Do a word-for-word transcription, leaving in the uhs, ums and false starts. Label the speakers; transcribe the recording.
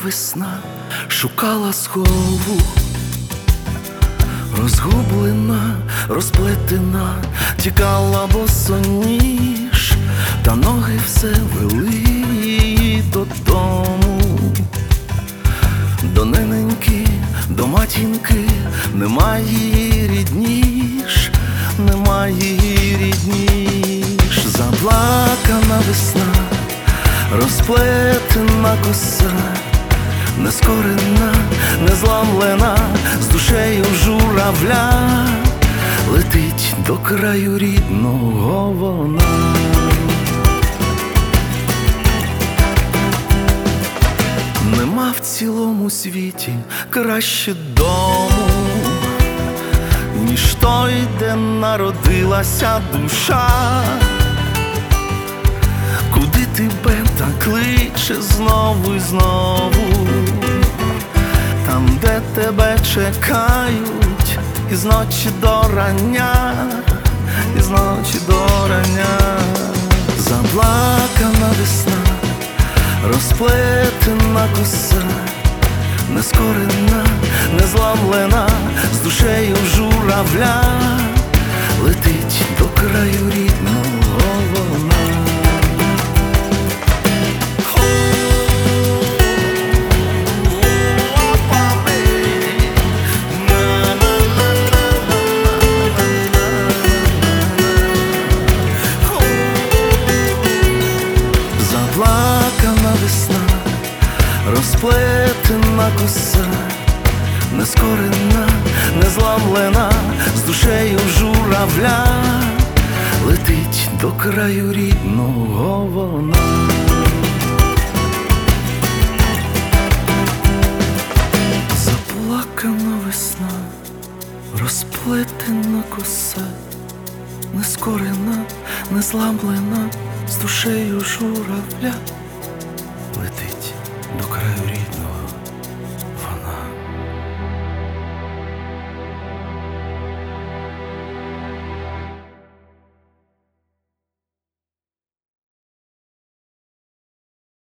Speaker 1: весна шукала схову, розгублена, розплетена, тікала босоніж, та ноги все вели її додому. До нененьки, до матінки, нема її рідніш, нема її рідніш. Заплакана весна, розплетена коса, нескорена, незламлена, з душею журавля, летить до краю рідного вона. Нема в цілому світі краще дому, ніж той, де народилася душа, куди тебе так кличе знову і знову, там, де тебе чекають із ночі до рання, із ночі до рання. Заплакана весна, розплетена коса, нескорена, незламлена, з душею журавля, летить до краю рідного вона. Заплакана весна, розплетена коса, нескорена, незламлена, з душею журавля, летить до краю рідного вона. Заплакана весна, розплетена коса, нескорена, незламлена, з душею журавля, летить до краю рідного.